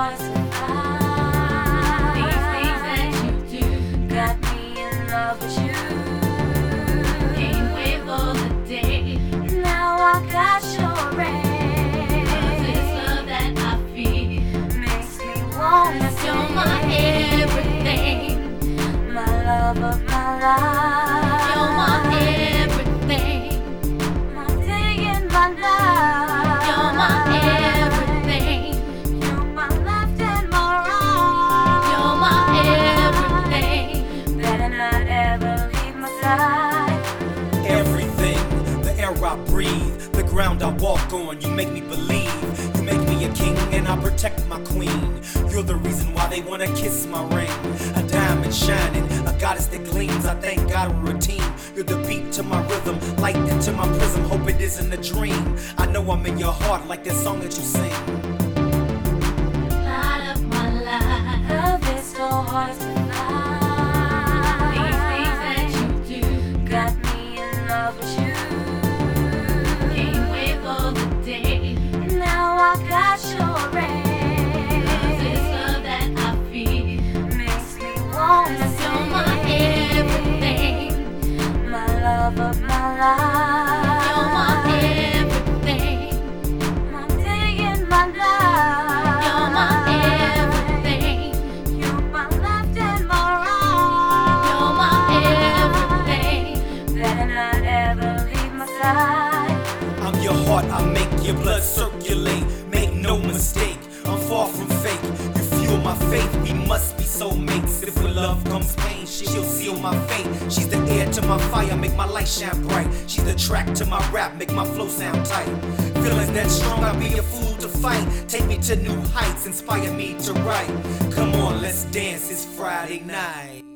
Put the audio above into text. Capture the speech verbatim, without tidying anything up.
hard to find. These things that you do got me in love with you. Can't wait for the day. Now I got your ring. 'Cause this love that I feel makes me wanna say you're my everything, my love of my life. You're my everything, my day and my night. You're my everything, you're my left and my right. You're my everything, better not ever leave my side. Everything, the air I breathe, the ground I walk on, you make me believe. You make me a king and I protect my queen. You're the reason why they wanna kiss my ring. A diamond shining, a goddess that gleams. I thank God we're a team. You're the beat to my rhythm, light into my prism. Hope it isn't a dream. I know I'm in your heart like that song that you sing. Light of my life, love is so hard to find. These things that you do got me in love with you. Can't wait for the day. Now I got your ring. 'Cause this love that I feel makes me wanna say you're my everything, my love of my life. You're my everything, my day and my night. You're my everything, you're my left and my right. You're my everything, better not ever leave my side. I'm your heart, I make your blood circulate. Make no mistake, I'm far from fake. You fuel my faith, we must be soulmates. If with love comes pain, she'll seal my fate. She's the air to my fire, make my light shine bright. She's the track to my rap, make my flow sound tight. Feelings that strong, I'll be a fool to fight. Take me to new heights, inspire me to write. Come on, let's dance, it's Friday night.